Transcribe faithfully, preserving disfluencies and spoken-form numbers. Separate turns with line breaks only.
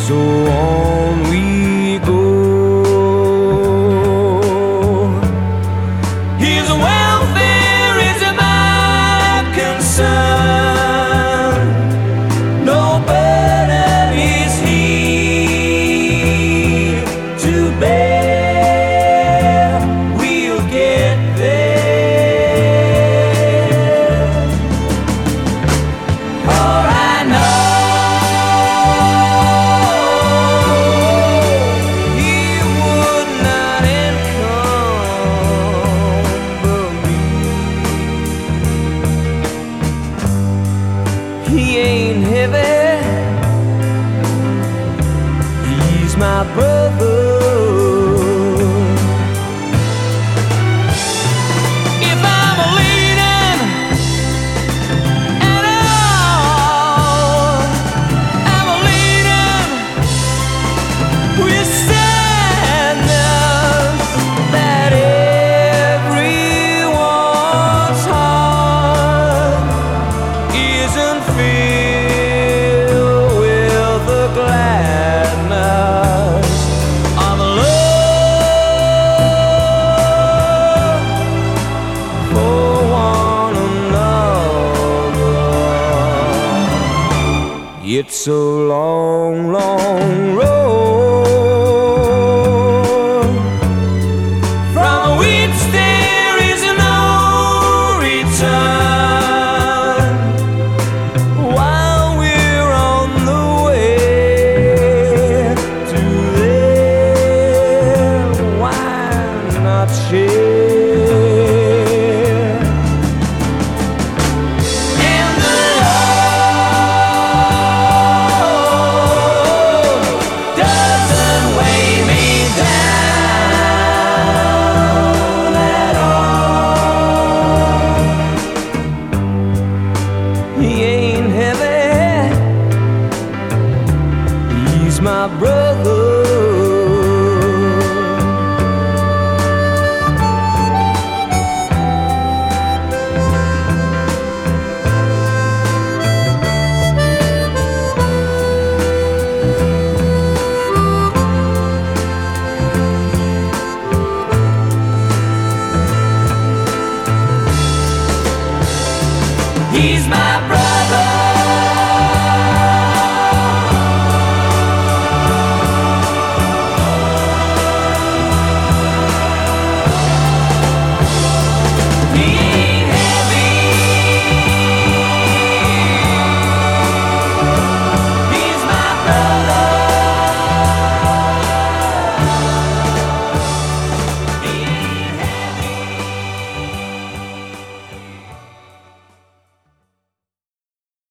So on we go. His welfare is my concern. No burden is he to bear. We'll get there. For I know he would not encumber me. He ain't heavy, he's my brother. If I'm leaning at all, I'm leaning with sadness that everyone's heart isn't filled with the gladness of love for one another. It's a long, long road from which there is no return. While we're on the way to there, why not share? And the love doesn't weigh me down at all. He ain't heavy, he's my brother.